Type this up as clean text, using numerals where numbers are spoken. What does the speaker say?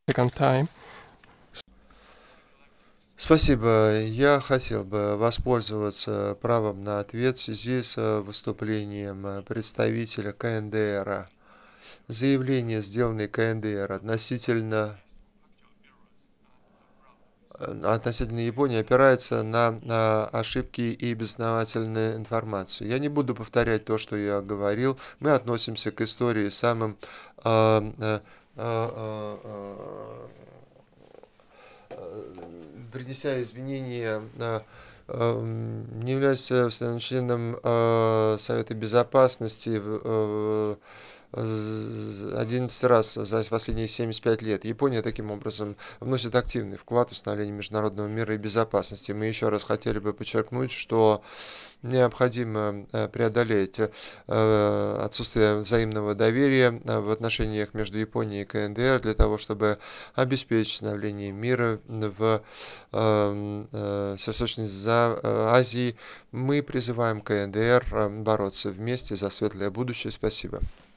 second time. Спасибо. Я хотел бы воспользоваться правом на ответ в связи с выступлением представителя КНДР. Заявление, сделанное КНДР относительно Японии, опирается на ошибки и безосновательную информацию. Я не буду повторять то, что я говорил. Мы относимся к истории самым э, э, э, э, принеся извинения, не являясь постоянным членом Совета Безопасности 11 раз за последние 75 лет. Япония таким образом вносит активный вклад в установление международного мира и безопасности. Мы еще раз хотели бы подчеркнуть, что необходимо преодолеть отсутствие взаимного доверия в отношениях между Японией и КНДР для того, чтобы обеспечить становление мира в Северо-Восточной Азии. Мы призываем КНДР бороться вместе за светлое будущее. Спасибо.